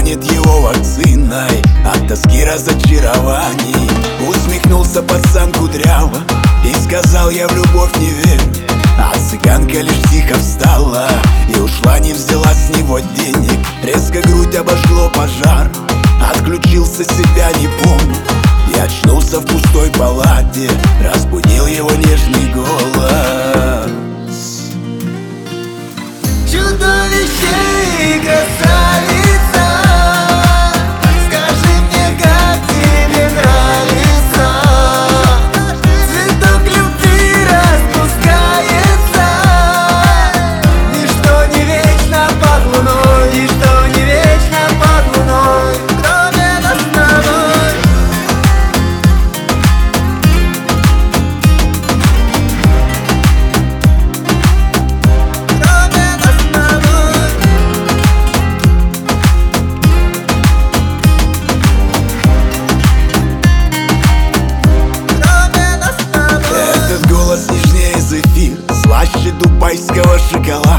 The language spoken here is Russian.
станет его вакциной от тоски разочарований. Усмехнулся пацан кудряво и сказал: я в любовь не верю. А цыганка лишь тихо встала и ушла, не взяла с него денег. Резко грудь обожгло пожар, отключился, себя не помню. И очнулся в пустой палате, разбудил его нежный голос. Чудовище и красавица, скажи мне, как тебе нравится. Цветок любви распускается. Ничто не вечно под луной, ничто не вечно под луной, кроме нас с тобой. Кроме нас с тобой. Этот голос нежнее зефир, слаще дубайского шоколада.